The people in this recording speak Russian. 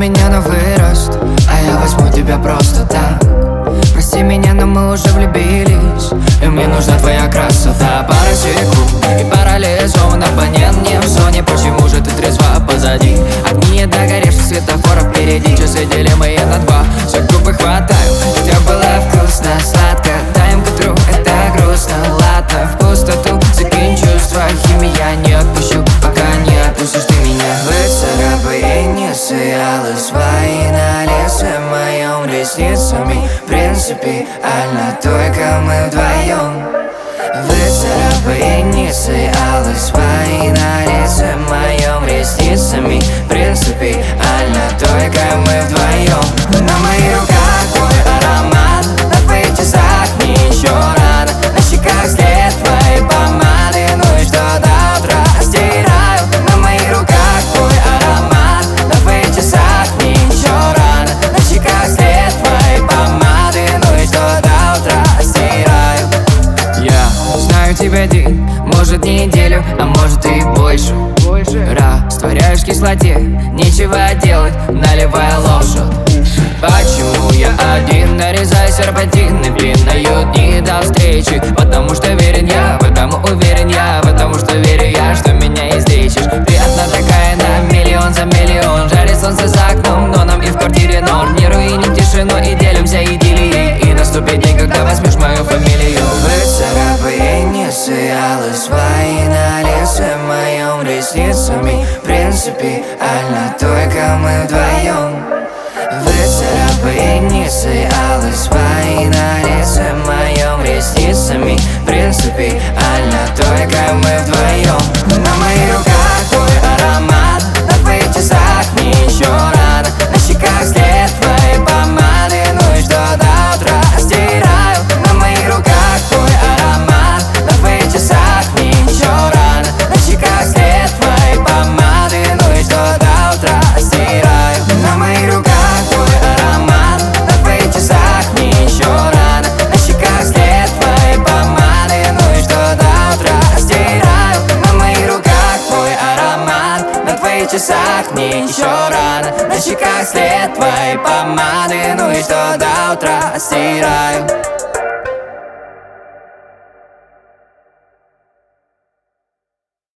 меня на вырост, а я возьму тебя просто так. Прости меня, но мы уже влюбились, и мне нужна твоя красота. Пара секунд и парализован абонент не в зоне. Почему же ты трезва позади? Огни недогоревших светофоров впереди. Часы делимые на два, все губы хватаю. Все было вкусно, сладко, даем к утру, это грустно. Ладно, в пустоту закинь чувства. Химия не отпущу, пока не отпустишь ты меня. Выцарапай инициалы свои на лице моем ресницами. Принципиально только мы вдвоем. Выцарапай инициалы свои на лице моем ресницами. Принципиально только мы вдвоем. На моих руках твой аромат, на твоих часах мне еще рано. На щеках след твоей помады, ну и что до утра стираю. На моих руках твой аромат, на твоих часах мне еще рано. На щеках след твоей помады, ну и что до утра стираю. Я знаю тебя день, может неделю, а может и больше. Растворяюсь в кислоте, нечего делать, наливая лошадь. Почему я один, нарезаю серпантины, пинаю дни до встречи? Потому что верен я, потому уверен я, потому что верю я, что меня излечишь. Ты одна такая на миллион за миллион. Жарит солнце за окном, но нам и в квартире норм. Не руиним тишину и делимся идиллией. И наступит день, когда возьмешь мою фамилию. Выцарапай инициалы свои на лице моем ресницами. Принципиально только мы вдвоем. Выцарапай инициалы свои на лице моем ресницами. Принципиально только мы вдвоем. На моих руках твой аромат, на твоих часах мне еще рано. На щеках след твоей помады, ну и что до утра стираю. На моих руках твой аромат, на твоих часах мне еще рано. На щеках след твоей помады, ну и что до утра стираю. На моих руках твой аромат, на твоих часах мне еще рано. На щеках след твоей помады, ну и что до утра стираю. На моих руках твой аромат, на твоих часах мне еще рано. На щеках след твоей помады, ну и что до утра стираю.